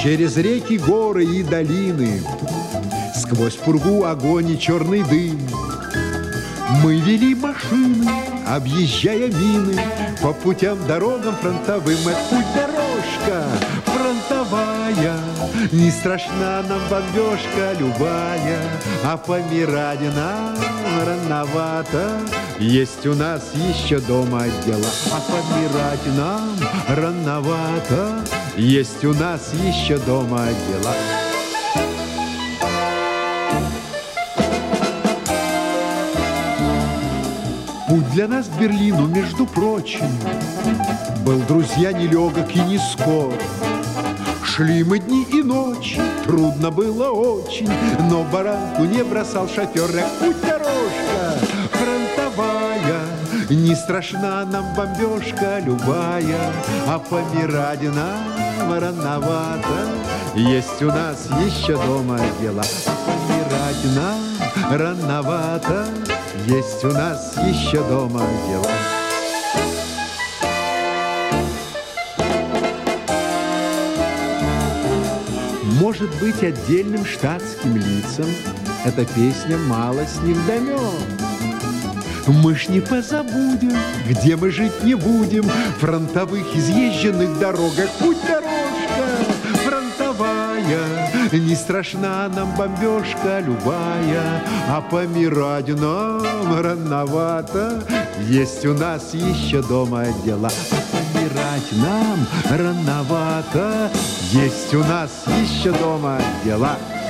Через реки, горы и долины, сквозь пургу, огонь и черный дым. Мы вели машины, объезжая мины, по путям, дорогам фронтовым. Это путь-дорожка фронтовая, не страшна нам бомбежка любая, а помирать нам рановато. Есть у нас еще дома дела, а помирать нам рановато. Есть у нас еще дома дела. Путь для нас к Берлину, между прочим, был, друзья, нелегок и не скор. Шли мы дни и ночи, трудно было очень, но баранку не бросал шофер. Путь-дорожка фронтовая, не страшна нам бомбежка любая, а помирать нам рановато. Есть у нас еще дома дела, а помирать нам рановато. Есть у нас еще дома дела. Может быть, отдельным штатским лицам эта песня малость невдомек. Мы ж не позабудем, где мы жить не будем, фронтовых изъезженных дорогах. Путь-дорожка фронтовая, не страшна нам бомбежка любая, а помирать нам рановато. Есть у нас еще дома дела, а помирать нам рановато. Есть у нас еще дома дела.